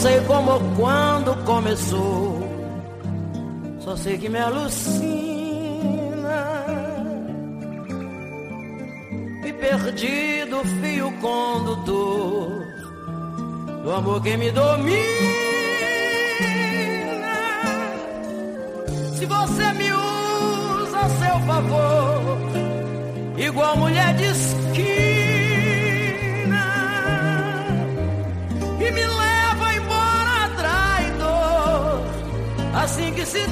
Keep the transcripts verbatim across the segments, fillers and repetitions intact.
sei como ou quando começou, só sei que me alucina. Me perdi do fio condutor do amor que me domina. Se você me usa a seu favor, igual mulher de esquina, e me leva embora traidor, assim que se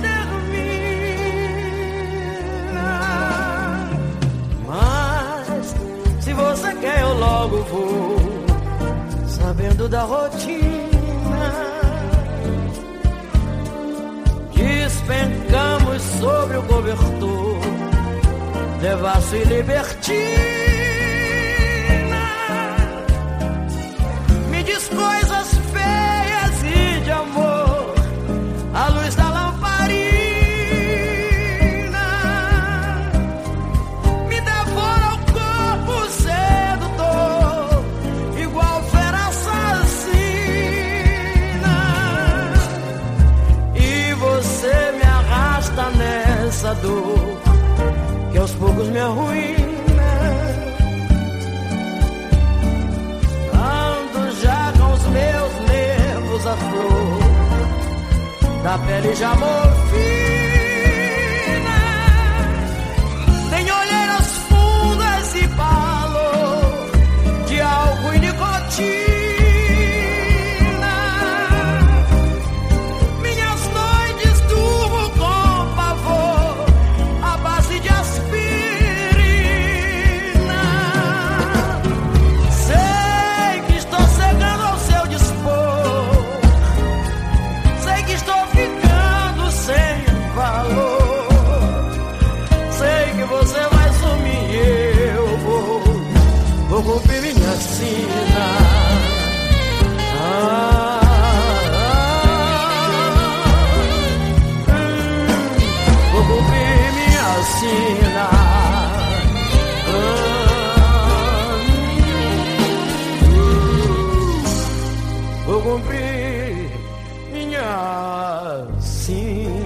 termina. Mas se você quer eu logo vou, sabendo da rotina. Despencamos sobre o cobertor, devasso e libertina. Me diz coisas feias e de amor, à luz da lamparina. Me devora o corpo sedutor, igual fera assassina. E você me arrasta nessa dor que aos poucos me arruína. Ando já com os meus nervos à flor, da pele já morfina. Tem olheiras fundas e valor de álcool e nicotina. Minhas noites durmo com pavor, à base de aspirina. Sei que estou cegando ao seu dispor, sei que estou ficando sem valor, sei que você vai sumir e eu vou, vou cumprir minha sina. Ah, ah, hum, vou cumprir minha sina. Ah, hum, vou cumprir minha sina.